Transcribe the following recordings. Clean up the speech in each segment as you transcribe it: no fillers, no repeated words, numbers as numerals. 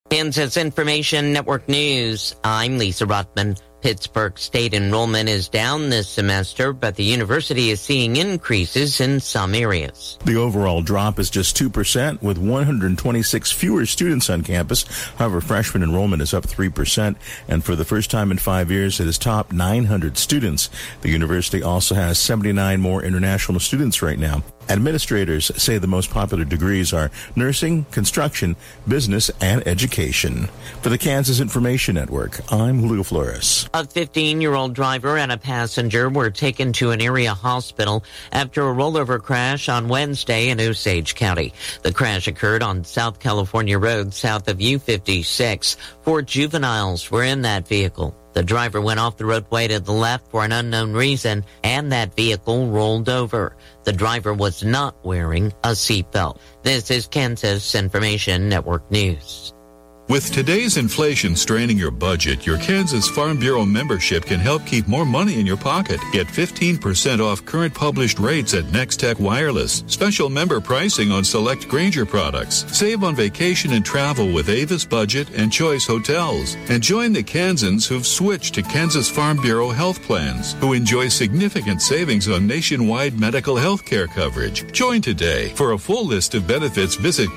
Kansas Information Network News. I'm Lisa Rothman. Pittsburgh State enrollment is down this semester, but the university is seeing increases in some areas. The overall drop is just 2%, with 126 fewer students on campus. However, freshman enrollment is up 3%, and for the first time in 5 years, it has topped 900 students. The university also has 79 more international students right now. Administrators say the most popular degrees are nursing, construction, business, and education. For the Kansas Information Network, I'm Julio Flores. A 15-year-old driver and a passenger were taken to an area hospital after a rollover crash on Wednesday in Osage County. The crash occurred on South California Road south of U-56. 4 juveniles were in that vehicle. The driver went off the roadway to the left for an unknown reason, and that vehicle rolled over. The driver was not wearing a seatbelt. This is Kansas Information Network News. With today's inflation straining your budget, your Kansas Farm Bureau membership can help keep more money in your pocket. Get 15% off current published rates at Nextech Wireless. Special member pricing on select Grainger products. Save on vacation and travel with Avis Budget and Choice Hotels. And join the Kansans who've switched to Kansas Farm Bureau health plans, who enjoy significant savings on nationwide medical health care coverage. Join today. For a full list of benefits, visit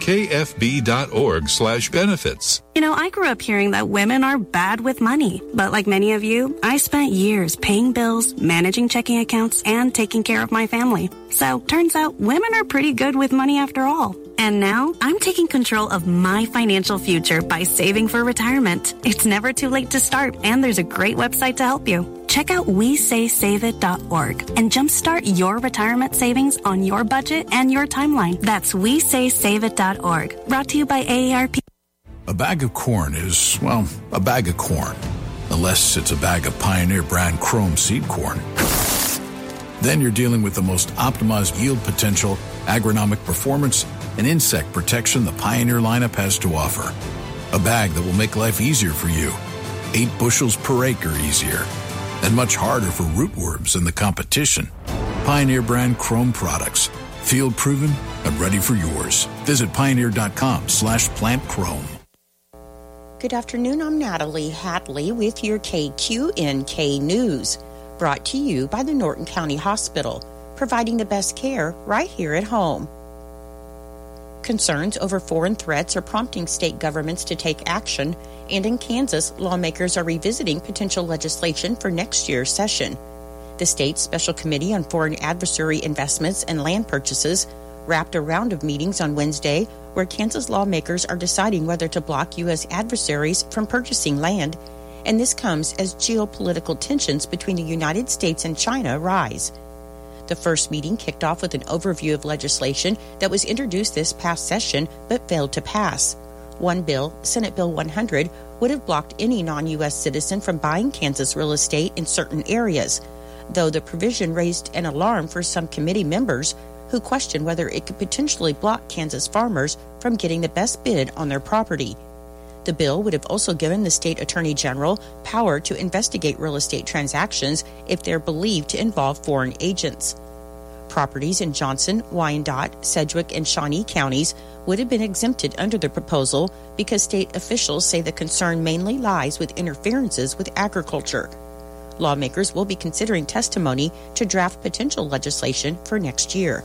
kfb.org/benefits. You know, I grew up hearing that women are bad with money. But like many of you, I spent years paying bills, managing checking accounts, and taking care of my family. So, turns out women are pretty good with money after all. And now, I'm taking control of my financial future by saving for retirement. It's never too late to start, and there's a great website to help you. Check out WeSaySaveIt.org and jumpstart your retirement savings on your budget and your timeline. That's WeSaySaveIt.org. Brought to you by AARP. A bag of corn is, well, a bag of corn, unless it's a bag of Pioneer brand Chrome seed corn. Then you're dealing with the most optimized yield potential, agronomic performance, and insect protection the Pioneer lineup has to offer. A bag that will make life easier for you, 8 bushels per acre easier, and much harder for rootworms than the competition. Pioneer brand Chrome products, field proven and ready for yours. Visit pioneer.com/plantchrome. Good afternoon, I'm Natalie Hatley with your KQNK News, brought to you by the Norton County Hospital, providing the best care right here at home. Concerns over foreign threats are prompting state governments to take action, and in Kansas, lawmakers are revisiting potential legislation for next year's session. The state's Special Committee on Foreign Adversary Investments and Land Purchases wrapped a round of meetings on Wednesday where Kansas lawmakers are deciding whether to block U.S. adversaries from purchasing land, and this comes as geopolitical tensions between the United States and China rise. The first meeting kicked off with an overview of legislation that was introduced this past session but failed to pass. One bill, Senate Bill 100, would have blocked any non-U.S. citizen from buying Kansas real estate in certain areas, though the provision raised an alarm for some committee members who questioned whether it could potentially block Kansas farmers from getting the best bid on their property. The bill would have also given the state attorney general power to investigate real estate transactions if they're believed to involve foreign agents. Properties in Johnson, Wyandotte, Sedgwick, and Shawnee counties would have been exempted under the proposal because state officials say the concern mainly lies with interferences with agriculture. Lawmakers will be considering testimony to draft potential legislation for next year.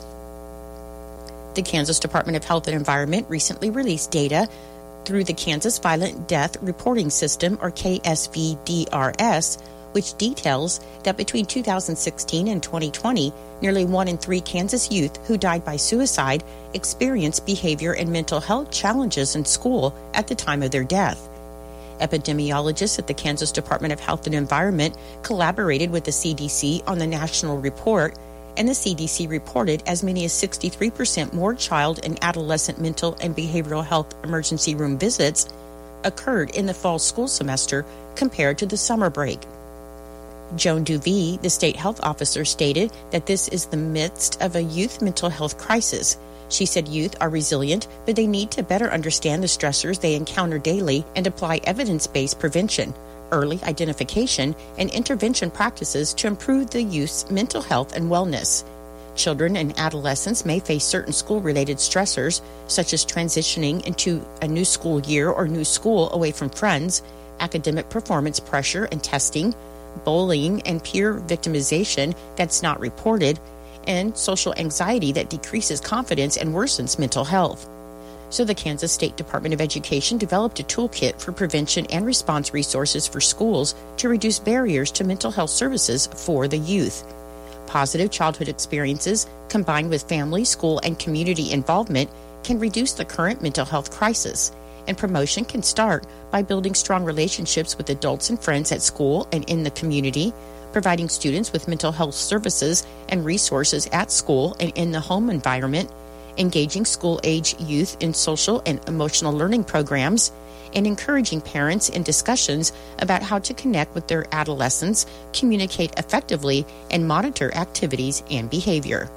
The Kansas Department of Health and Environment recently released data through the Kansas Violent Death Reporting System, or KSVDRS, which details that between 2016 and 2020, nearly 1 in 3 Kansas youth who died by suicide experienced behavior and mental health challenges in school at the time of their death. Epidemiologists at the Kansas Department of Health and Environment collaborated with the CDC on the national report, and the CDC reported as many as 63% more child and adolescent mental and behavioral health emergency room visits occurred in the fall school semester compared to the summer break. Joan Duvee, the state health officer, stated that this is the midst of a youth mental health crisis. She said youth are resilient, but they need to better understand the stressors they encounter daily and apply evidence-based prevention, early identification, and intervention practices to improve the youth's mental health and wellness. Children and adolescents may face certain school-related stressors, such as transitioning into a new school year or new school away from friends, academic performance pressure and testing, bullying and peer victimization that's not reported, and social anxiety that decreases confidence and worsens mental health. So the Kansas State Department of Education developed a toolkit for prevention and response resources for schools to reduce barriers to mental health services for the youth. Positive childhood experiences, combined with family, school, and community involvement, can reduce the current mental health crisis. And promotion can start by building strong relationships with adults and friends at school and in the community, providing students with mental health services and resources at school and in the home environment, engaging school-age youth in social and emotional learning programs, and encouraging parents in discussions about how to connect with their adolescents, communicate effectively, and monitor activities and behavior.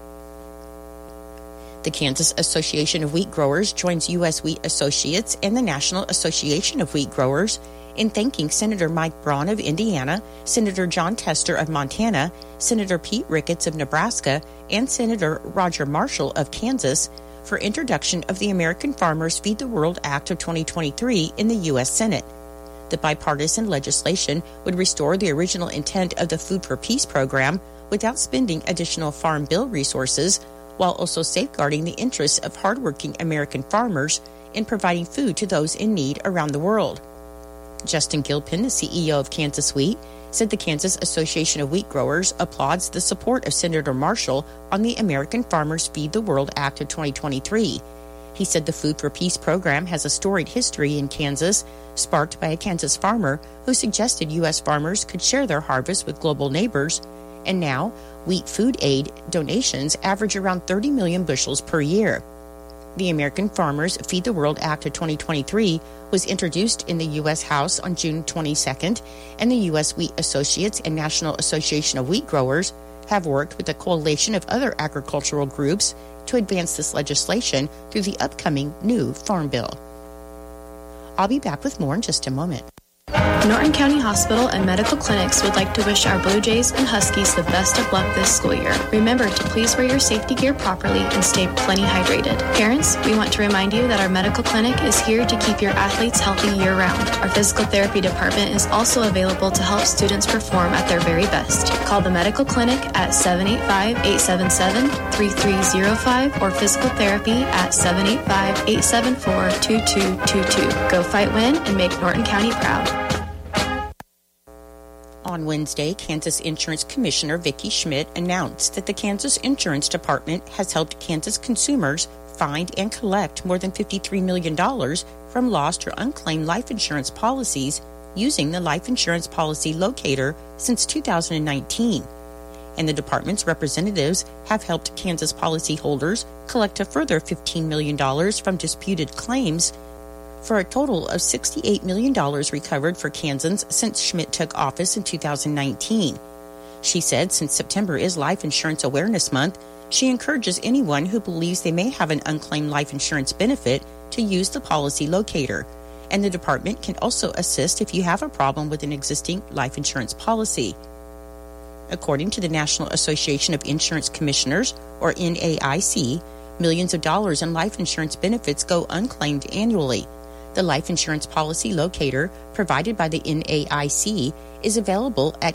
The Kansas Association of Wheat Growers joins U.S. Wheat Associates and the National Association of Wheat Growers in thanking Senator Mike Braun of Indiana, Senator John Tester of Montana, Senator Pete Ricketts of Nebraska, and Senator Roger Marshall of Kansas for introduction of the American Farmers Feed the World Act of 2023 in the U.S. Senate. The bipartisan legislation would restore the original intent of the Food for Peace program without spending additional farm bill resources, while also safeguarding the interests of hardworking American farmers in providing food to those in need around the world. Justin Gilpin, the CEO of Kansas Wheat, said the Kansas Association of Wheat Growers applauds the support of Senator Marshall on the American Farmers Feed the World Act of 2023. He said the Food for Peace program has a storied history in Kansas, sparked by a Kansas farmer who suggested U.S. farmers could share their harvest with global neighbors, and now wheat food aid donations average around 30 million bushels per year. The American Farmers Feed the World Act of 2023 was introduced in the U.S. House on June 22nd, and the U.S. Wheat Associates and National Association of Wheat Growers have worked with a coalition of other agricultural groups to advance this legislation through the upcoming new Farm Bill. I'll be back with more in just a moment. Norton County Hospital and Medical Clinics would like to wish our Blue Jays and Huskies the best of luck this school year. Remember to please wear your safety gear properly and stay plenty hydrated. Parents, we want to remind you that our medical clinic is here to keep your athletes healthy year-round. Our physical therapy department is also available to help students perform at their very best. Call the medical clinic at 785-877-3305 or physical therapy at 785-874-2222. Go fight, win, and make Norton County proud. On Wednesday, Kansas Insurance Commissioner Vicki Schmidt announced that the Kansas Insurance Department has helped Kansas consumers find and collect more than $53 million from lost or unclaimed life insurance policies using the Life Insurance Policy Locator since 2019. And the department's representatives have helped Kansas policyholders collect a further $15 million from disputed claims, for a total of $68 million recovered for Kansans since Schmidt took office in 2019. She said since September is Life Insurance Awareness Month, she encourages anyone who believes they may have an unclaimed life insurance benefit to use the policy locator, and the department can also assist if you have a problem with an existing life insurance policy. According to the National Association of Insurance Commissioners, or NAIC, millions of dollars in life insurance benefits go unclaimed annually. The Life Insurance Policy Locator, provided by the NAIC, is available at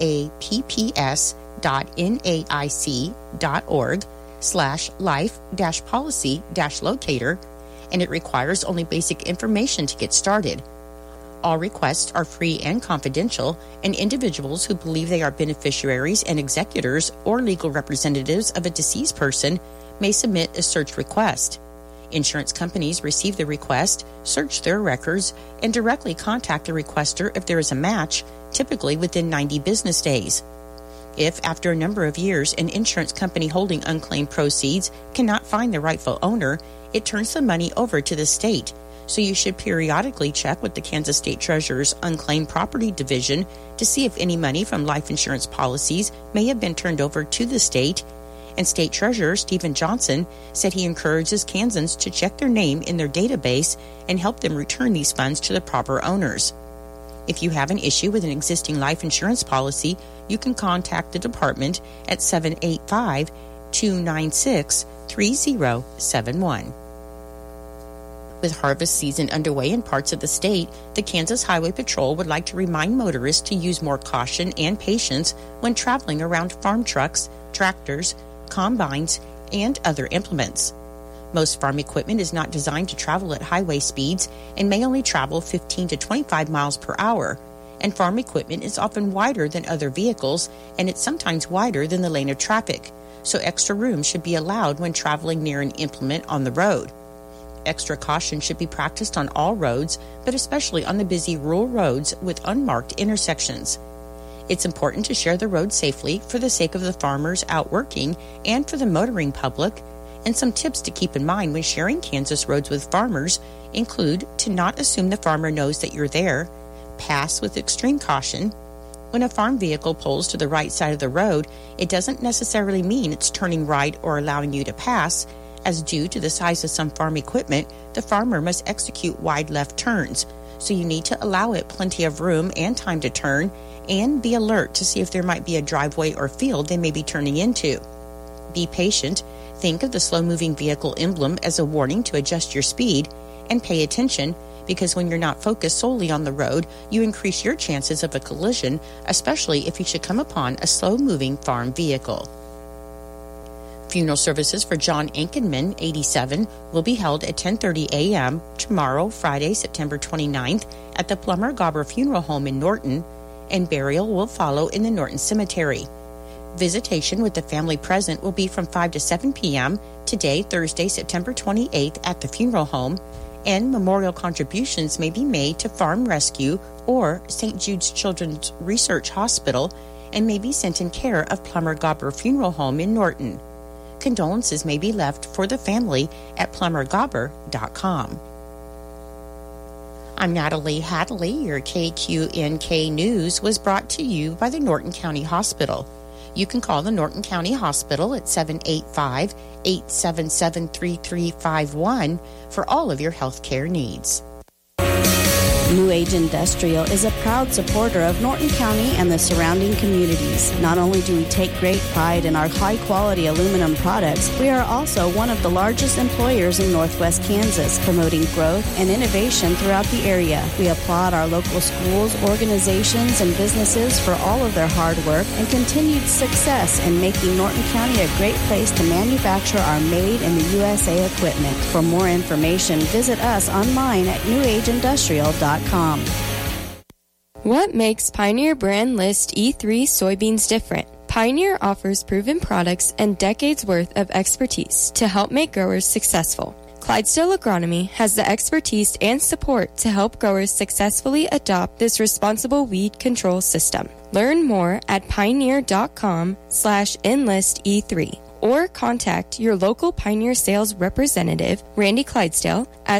eapps.naic.org/life-policy-locator, and it requires only basic information to get started. All requests are free and confidential, and individuals who believe they are beneficiaries and executors or legal representatives of a deceased person may submit a search request. Insurance companies receive the request, search their records, and directly contact the requester if there is a match, typically within 90 business days. If, after a number of years, an insurance company holding unclaimed proceeds cannot find the rightful owner, it turns the money over to the state. So you should periodically check with the Kansas State Treasurer's Unclaimed Property Division to see if any money from life insurance policies may have been turned over to the state. And State Treasurer Stephen Johnson said he encourages Kansans to check their name in their database and help them return these funds to the proper owners. If you have an issue with an existing life insurance policy, you can contact the department at 785-288-8255 296-3071. With harvest season underway in parts of the state, the Kansas Highway Patrol would like to remind motorists to use more caution and patience when traveling around farm trucks, tractors, combines, and other implements. Most farm equipment is not designed to travel at highway speeds and may only travel 15 to 25 miles per hour, and farm equipment is often wider than other vehicles, and it's sometimes wider than the lane of traffic, so extra room should be allowed when traveling near an implement on the road. Extra caution should be practiced on all roads, but especially on the busy rural roads with unmarked intersections. It's important to share the road safely for the sake of the farmers out working and for the motoring public. And some tips to keep in mind when sharing Kansas roads with farmers include to not assume the farmer knows that you're there, pass with extreme caution. When a farm vehicle pulls to the right side of the road, it doesn't necessarily mean it's turning right or allowing you to pass, as due to the size of some farm equipment, the farmer must execute wide left turns. So you need to allow it plenty of room and time to turn, and be alert to see if there might be a driveway or field they may be turning into. Be patient. Think of the slow-moving vehicle emblem as a warning to adjust your speed, and pay attention, because when you're not focused solely on the road, you increase your chances of a collision, especially if you should come upon a slow-moving farm vehicle. Funeral services for John Ankenman, 87, will be held at 10:30 a.m. tomorrow, Friday, September 29th, at the Plummer Gobber Funeral Home in Norton, and burial will follow in the Norton Cemetery. Visitation with the family present will be from 5 to 7 p.m. today, Thursday, September 28th, at the funeral home, and memorial contributions may be made to Farm Rescue or St. Jude's Children's Research Hospital and may be sent in care of Plummer Gobber Funeral Home in Norton. Condolences may be left for the family at plummergobber.com. I'm Natalie Hadley. Your KQNK News was brought to you by the Norton County Hospital. You can call the Norton County Hospital at 785-877-3351 for all of your health care needs. New Age Industrial is a proud supporter of Norton County and the surrounding communities. Not only do we take great pride in our high-quality aluminum products, we are also one of the largest employers in Northwest Kansas, promoting growth and innovation throughout the area. We applaud our local schools, organizations, and businesses for all of their hard work and continued success in making Norton County a great place to manufacture our Made in the USA equipment. For more information, visit us online at newageindustrial.com. What makes Pioneer brand list E3 soybeans different? Pioneer offers proven products and decades worth of expertise to help make growers successful. Clydesdale Agronomy has the expertise and support to help growers successfully adopt this responsible weed control system. Learn more at pioneer.com/enlist-E3 or contact your local Pioneer sales representative, Randy Clydesdale, at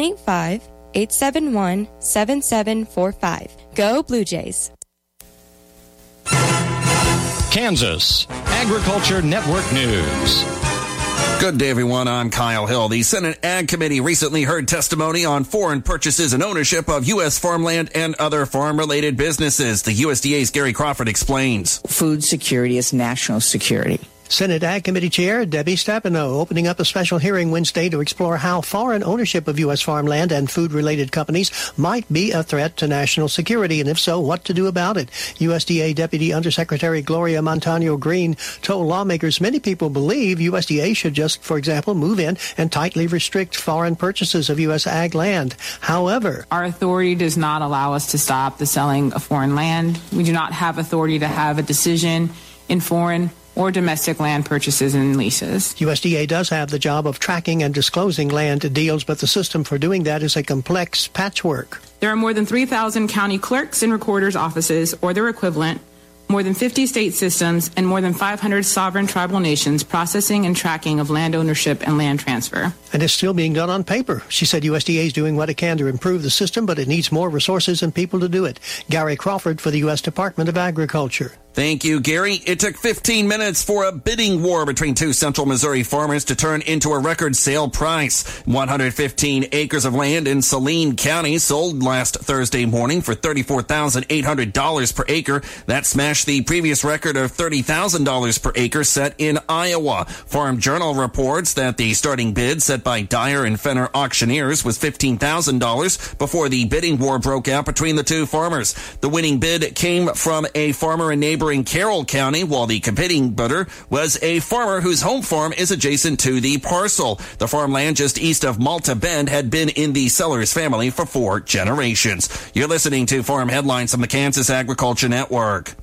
785-871-7745. Go Blue Jays. Kansas Agriculture Network News. Good day, everyone. I'm Kyle Hill. The Senate Ag Committee recently heard testimony on foreign purchases and ownership of U.S. farmland and other farm-related businesses. The USDA's Gary Crawford explains. Food security is national security. Senate Ag Committee Chair Debbie Stabenow opening up a special hearing Wednesday to explore how foreign ownership of U.S. farmland and food-related companies might be a threat to national security, and if so, what to do about it. USDA Deputy Undersecretary Gloria Montano Green told lawmakers many people believe USDA should just, for example, move in and tightly restrict foreign purchases of U.S. ag land. However, our authority does not allow us to stop the selling of foreign land. We do not have authority to have a decision in foreign or domestic land purchases and leases. USDA does have the job of tracking and disclosing land deals, but the system for doing that is a complex patchwork. There are more than 3,000 county clerks and recorders' offices, or their equivalent, more than 50 state systems, and more than 500 sovereign tribal nations processing and tracking of land ownership and land transfer. And it's still being done on paper. She said USDA is doing what it can to improve the system, but it needs more resources and people to do it. Gary Crawford for the U.S. Department of Agriculture. Thank you, Gary. It took 15 minutes for a bidding war between two central Missouri farmers to turn into a record sale price. 115 acres of land in Saline County sold last Thursday morning for $34,800 per acre. That smashed the previous record of $30,000 per acre set in Iowa. Farm Journal reports that the starting bid set by Dyer and Fenner auctioneers was $15,000 before the bidding war broke out between the two farmers. The winning bid came from a farmer in neighboring Carroll County, while the competing bidder was a farmer whose home farm is adjacent to the parcel. The farmland just east of Malta Bend had been in the seller's family for 4 generations. You're listening to Farm Headlines from the Kansas Agriculture Network.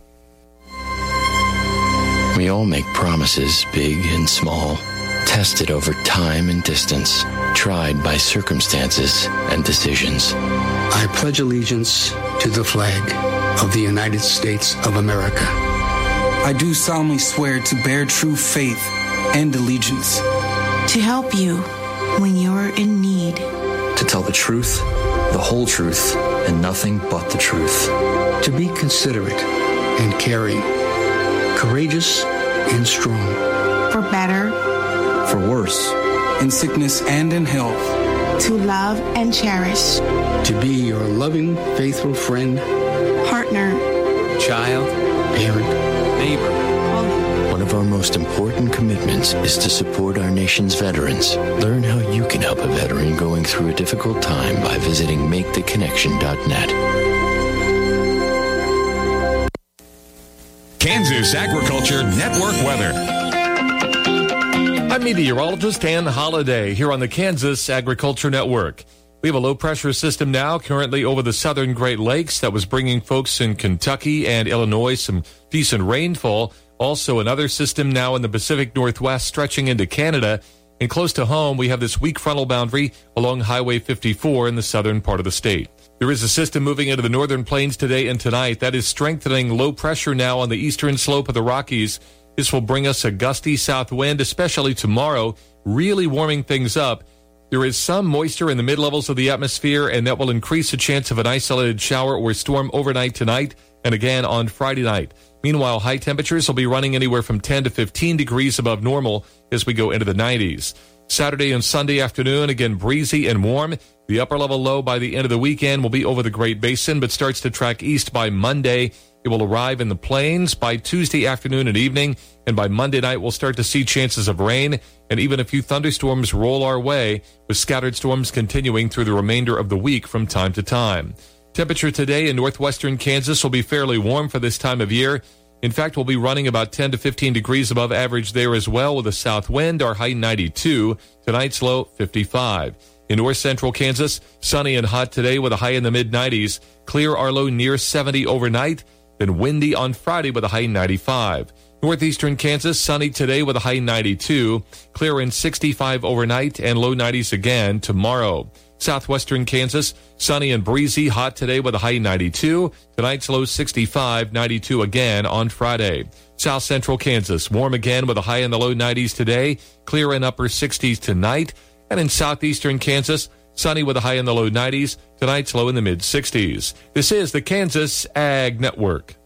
We all make promises, big and small, tested over time and distance, tried by circumstances and decisions. I pledge allegiance to the flag of the United States of America. I do solemnly swear to bear true faith and allegiance. To help you when you're in need. To tell the truth, the whole truth, and nothing but the truth. To be considerate and caring, courageous and strong. For better. For worse. In sickness and in health. To love and cherish. To be your loving, faithful friend. Partner. Child. Parent. Neighbor. One of our most important commitments is to support our nation's veterans. Learn how you can help a veteran going through a difficult time by visiting maketheconnection.net. Kansas Agriculture Network weather. I'm meteorologist Ann Holliday here on the Kansas Agriculture Network. We have a low-pressure system now currently over the southern Great Lakes that was bringing folks in Kentucky and Illinois some decent rainfall. Also, another system now in the Pacific Northwest stretching into Canada. And close to home, we have this weak frontal boundary along Highway 54 in the southern part of the state. There is a system moving into the northern plains today and tonight that is strengthening low pressure now on the eastern slope of the Rockies. This will bring us a gusty south wind, especially tomorrow, really warming things up. There is some moisture in the mid-levels of the atmosphere, and that will increase the chance of an isolated shower or storm overnight tonight and again on Friday night. Meanwhile, high temperatures will be running anywhere from 10 to 15 degrees above normal as we go into the 90s. Saturday and Sunday afternoon, again breezy and warm. The upper level low by the end of the weekend will be over the Great Basin, but starts to track east by Monday. It will arrive in the plains by Tuesday afternoon and evening, and by Monday night we'll start to see chances of rain and even a few thunderstorms roll our way, with scattered storms continuing through the remainder of the week from time to time. Temperature today in northwestern Kansas will be fairly warm for this time of year. In fact, we'll be running about 10 to 15 degrees above average there as well, with a south wind, our high 92, tonight's low 55. In north central Kansas, sunny and hot today with a high in the mid-90s. Clear our low near 70 overnight. Then windy on Friday with a high 95. Northeastern Kansas, sunny today with a high 92. Clear in 65 overnight and low 90s again tomorrow. Southwestern Kansas, sunny and breezy, hot today with a high 92. Tonight's low 65, 92 again on Friday. South Central Kansas, warm again with a high in the low 90s today. Clear in upper 60s tonight. And in southeastern Kansas, sunny with a high in the low 90s. Tonight's low in the mid-60s. This is the Kansas Ag Network.